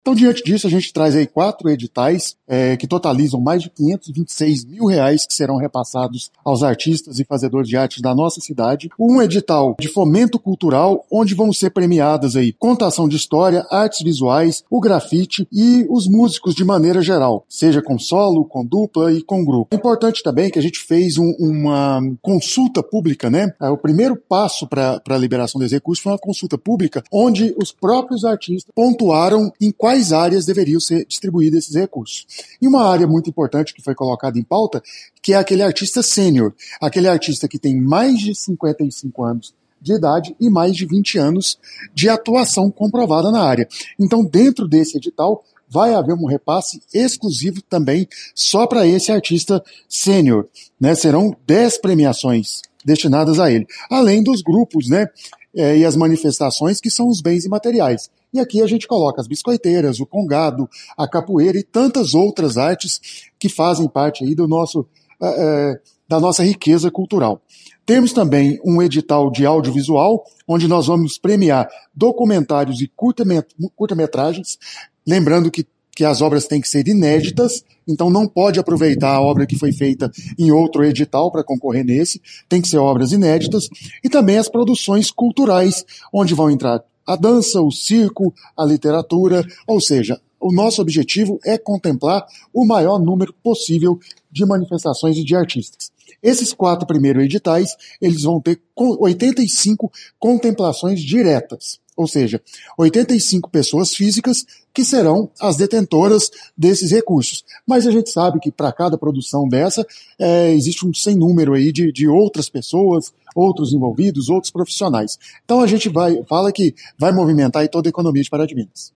Então, diante disso, a gente traz aí 4 editais que totalizam mais de R$ 526 mil que serão repassados aos artistas e fazedores de arte da nossa cidade. Um edital de fomento cultural, onde vão ser premiadas aí contação de história, artes visuais, o grafite e os músicos de maneira geral, seja com solo, com dupla e com grupo. É importante também que a gente fez uma consulta pública, né? O primeiro passo para a liberação desse recurso foi uma consulta pública, onde os próprios artistas pontuaram em quais áreas deveriam ser distribuídos esses recursos. E uma área muito importante que foi colocada em pauta, que é aquele artista sênior, aquele artista que tem mais de 55 anos de idade e mais de 20 anos de atuação comprovada na área. Então, dentro desse edital, vai haver um repasse exclusivo também só para esse artista sênior, né? Serão 10 premiações destinadas a ele, além dos grupos, né? E as manifestações que são os bens imateriais. E aqui a gente coloca as biscoiteiras, o congado, a capoeira e tantas outras artes que fazem parte aí da nossa riqueza cultural. Temos também um edital de audiovisual, onde nós vamos premiar documentários e curta-metragens, lembrando que as obras têm que ser inéditas, então não pode aproveitar a obra que foi feita em outro edital para concorrer nesse, tem que ser obras inéditas, e também as produções culturais, onde vão entrar a dança, o circo, a literatura, ou seja, o nosso objetivo é contemplar o maior número possível de manifestações e de artistas. Esses 4 primeiros editais, eles vão ter 85 contemplações diretas, ou seja, 85 pessoas físicas que serão as detentoras desses recursos. Mas a gente sabe que para cada produção dessa existe um sem número aí de outras pessoas, outros envolvidos, outros profissionais. Então a gente fala que vai movimentar aí toda a economia de Pará de Minas.